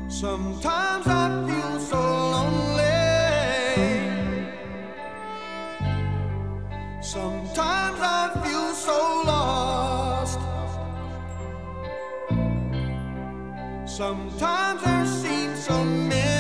Sometimes I feel so lonely. Sometimes I feel so lost. Sometimes there seems so many